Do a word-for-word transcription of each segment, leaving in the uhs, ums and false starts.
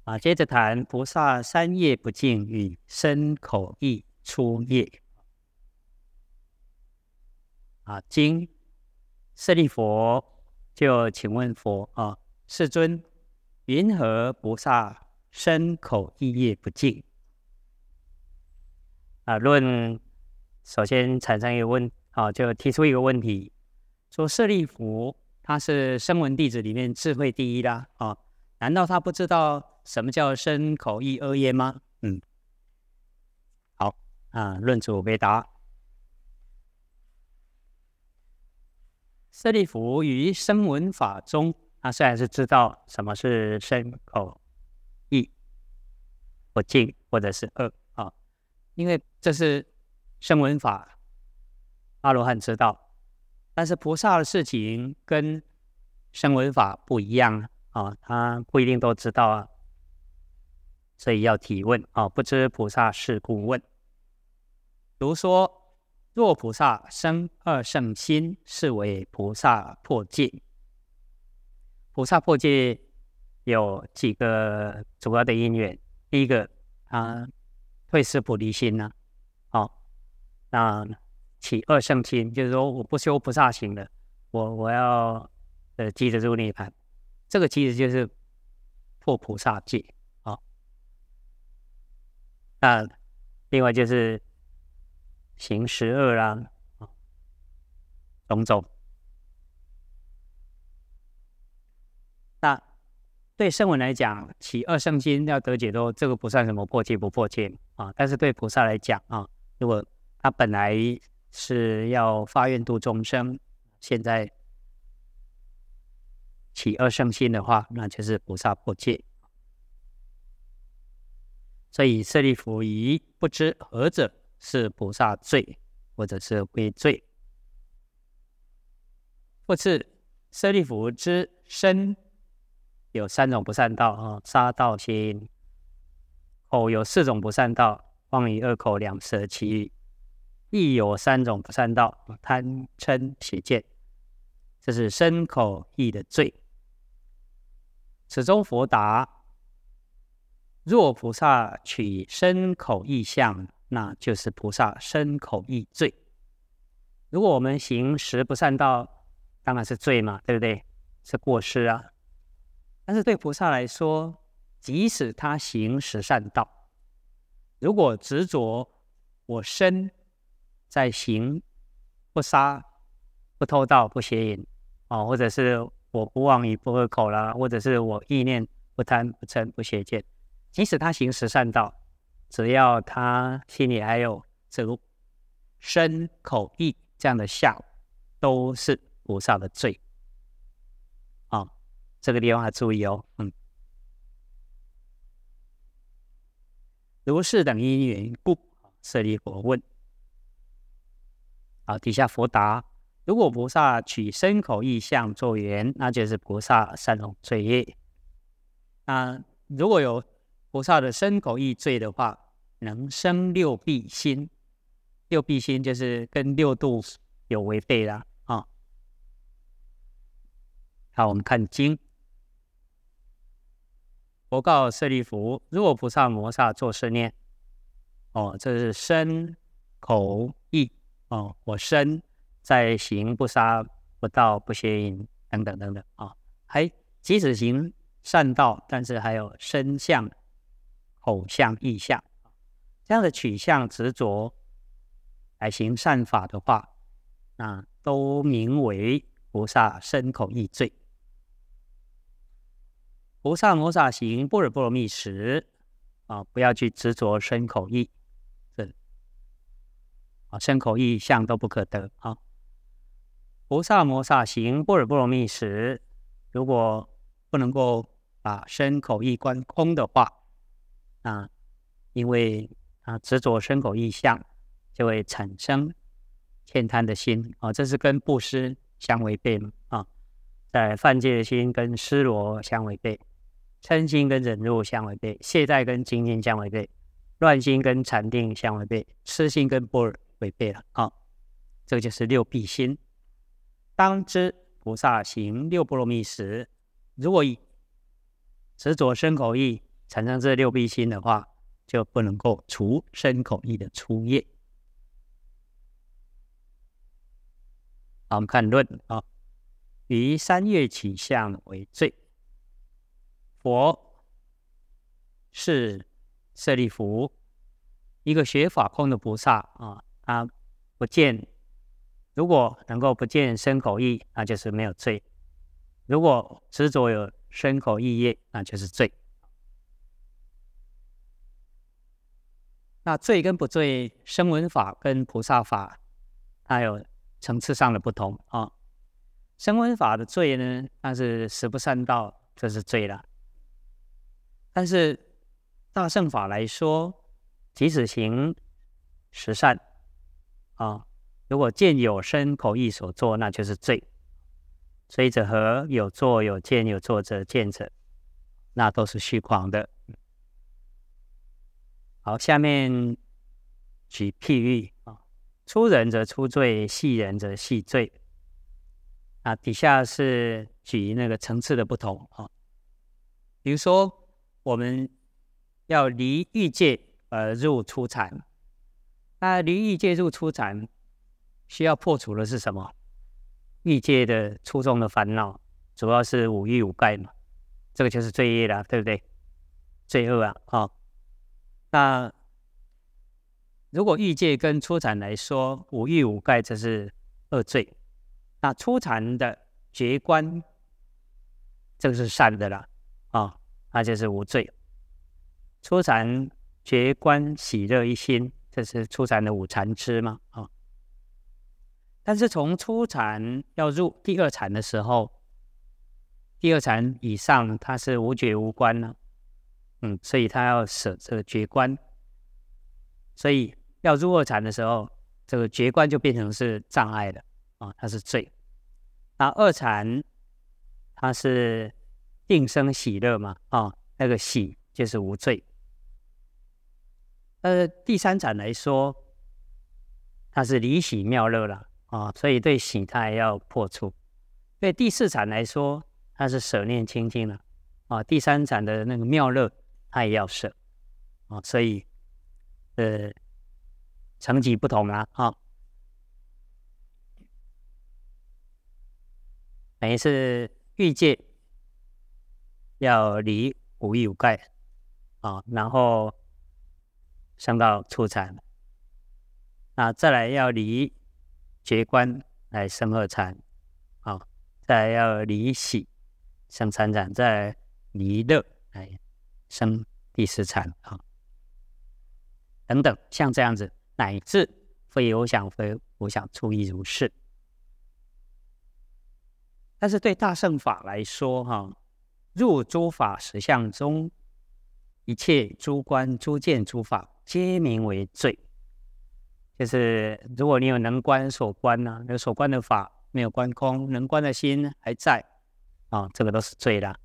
啊，接着谈菩萨三业不净与身口意出业。啊，经舍利佛就请问佛啊，世尊，云何菩萨身口意业不净？啊，论首先产生一个问啊，就提出一个问题，说舍利弗他是声闻弟子里面智慧第一啦啊，难道他不知道什么叫身口意二业吗？嗯，好啊，论主回答。舍利弗于声闻法中，他虽然是知道什么是身口意不净或者是恶啊，因为这是声闻法，阿罗汉知道，但是菩萨的事情跟声闻法不一样啊，他不一定都知道啊，所以要提问啊，不知菩萨是故问。如说，若菩萨生二圣心，是为菩萨破戒。菩萨破戒有几个主要的因缘。第一个，啊，退失菩提心呢、啊，好、哦，那起二圣心，就是说我不修菩萨行了，我我要呃急着入涅槃，这个其实就是破菩萨戒啊、哦。那另外就是行十恶啦，啊，种种。那对声闻来讲，起二圣心要得解脱，这个不算什么破戒不破戒啊。但是对菩萨来讲啊，如果他本来是要发愿度众生，现在起二圣心的话，那就是菩萨破戒。所以舍利弗疑不知何者是菩萨罪，或者是归罪。或是舍利弗之身有三种不善道啊，杀盗邪淫；口有四种不善道，妄语恶口两舌绮语；意有三种不善道，贪嗔邪见。这是身口意的罪。此中佛答：若菩萨取身口意相，那就是菩萨身口意罪。如果我们行十不善道，当然是罪嘛，对不对？是过失啊。但是对菩萨来说，即使他行十善道，如果执着我身在行不杀、不偷盗、不邪淫啊，或者是我不妄语、不恶口啦，或者是我意念不贪、不嗔、不邪见，即使他行十善道，只要他心里还有这个身口意这样的相，都是菩萨的罪啊。这个地方要注意哦。嗯，如是等因缘故，舍利弗问。好，底下佛答：如果菩萨取身口意相作缘，那就是菩萨三种罪业。那如果有菩萨的身口意罪的话，能生六弊心。六弊心就是跟六度有违背啦啊。好，我们看经。佛告舍利弗：如果菩萨摩萨作是念，哦，这是身口意哦，我身在行不杀、不盗、不邪淫等等等等啊、哦，还即使行善道，但是还有身相、口相、意相这样的取向执着来行善法的话，那都名为菩萨身口意罪。菩萨摩萨行般若波罗蜜时啊，不要去执着身口意，是啊，身口意相都不可得啊。菩萨摩萨行般若波罗蜜时，如果不能够把身口意观空的话，啊，因为啊执着身口意相，就会产生慳贪的心啊，这是跟布施相违背啊，在犯戒的心跟施罗相违背。嗔心跟忍辱相违背，懈怠跟精进相违背，乱心跟禅定相违背，痴心跟般若违背了啊、哦！这个就是六弊心。当知菩萨行六波罗蜜时，如果以执着身口意产生这六弊心的话，就不能够除身口意的粗业。好，我们看论啊，于三业起相为罪。佛是舍利弗，一个学法空的菩萨啊，他不见，如果能够不见身口意，那就是没有罪；如果执着有身口意业，那就是罪。那罪跟不罪，声闻法跟菩萨法，它有层次上的不同啊。声闻法的罪呢，它是十不善道，这是罪了。但是大乘法来说，即使行十善啊，如果见有身口意所作，那就是罪。罪者何？有作有见有作者见者，那都是虚诳的。好，下面举譬喻啊，粗人则粗罪，细人则细罪。啊，底下是举那个层次的不同啊。比如说，我们要离欲界而入初禅，那离欲界入初禅，需要破除的是什么？欲界的初中的烦恼，主要是五欲五盖嘛，这个就是罪业啦，对不对？罪恶啊，啊、哦。那如果欲界跟初禅来说，五欲五盖这是恶罪，那初禅的觉观，这个是善的啦，啊、哦，那就是无罪。初禅觉观喜乐一心，这是初禅的五禅支嘛，啊、哦。但是从初禅要入第二禅的时候，第二禅以上它是无觉无观呢、啊。嗯，所以他要舍这个觉观，所以要入二禅的时候，这个觉观就变成是障碍了啊，它是罪。那二禅它是定生喜乐嘛，啊，那个喜就是无罪。呃，第三禅来说，它是离喜妙乐了啊，所以对喜它也要破除。对第四禅来说，它是舍念清净了啊，第三禅的那个妙乐。他也要舍啊，所以呃层级不同啦啊。等于是欲界要离五欲五盖啊，然后升到初禅，那再来要离觉观来升二禅啊，再来要离喜升三禅，再来离乐来升第四禅啊，等等，像这样子，乃至非有想非无想处亦如是。但是对大乘法来说，哈、啊，入诸法实相中，一切诸观、诸见、诸法，皆名为罪。就是如果你有能观所观呢、啊，有所观的法没有观空，能观的心还在啊，这个都是罪啦。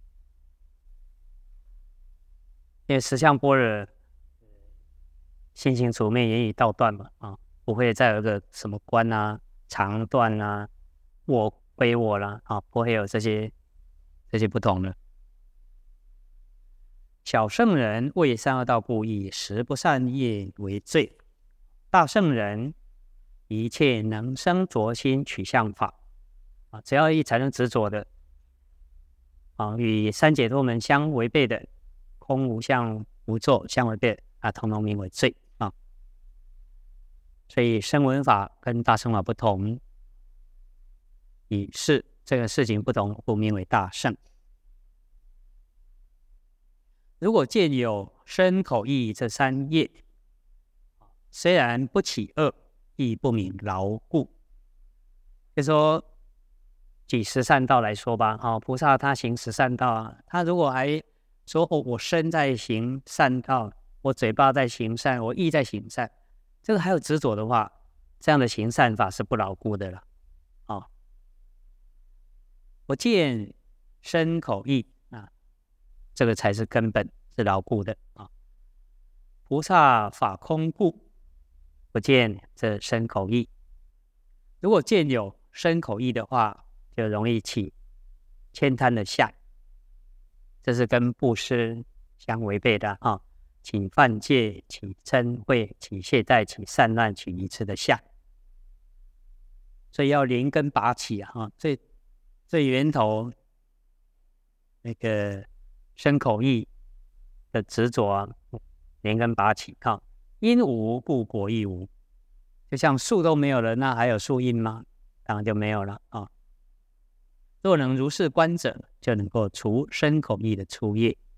因为实相般若心行处灭言语道断嘛，啊，不会再有一个什么观啊、长断啊、我归我啦，啊，不会有这些这些不同的。小圣人为三恶道故，以十不善业为罪；大圣人一切能生着心取相法，啊，只要一产生执着的，啊，与三解脱门相违背的。空无相无作相违背啊，统统名为罪啊。所以声闻法跟大乘法不同，以是这个事情不同，故名为大乘。如果见有身口意这三业，虽然不起恶，亦不名牢固。就说举十善道来说吧，啊，菩萨他行十善道啊，他如果还说哦，我身在行善道，我嘴巴在行善，我意在行善，这个还有执着的话，这样的行善法是不牢固的了。啊、哦，我见身口意啊，这个才是根本，是牢固的啊。菩萨法空故，不见这身口意。如果见有身口意的话，就容易起悭贪的相。这是跟布施相违背的啊。起犯戒，起嗔恚，起懈怠，起散乱，起愚痴的相。所以要连根拔起啊！最最源头那个身口意的执着啊，连根拔起啊！因无故果亦无，就像树都没有了，那还有树因吗？当然就没有了啊！若能如是观者，就能够除身口意的粗业。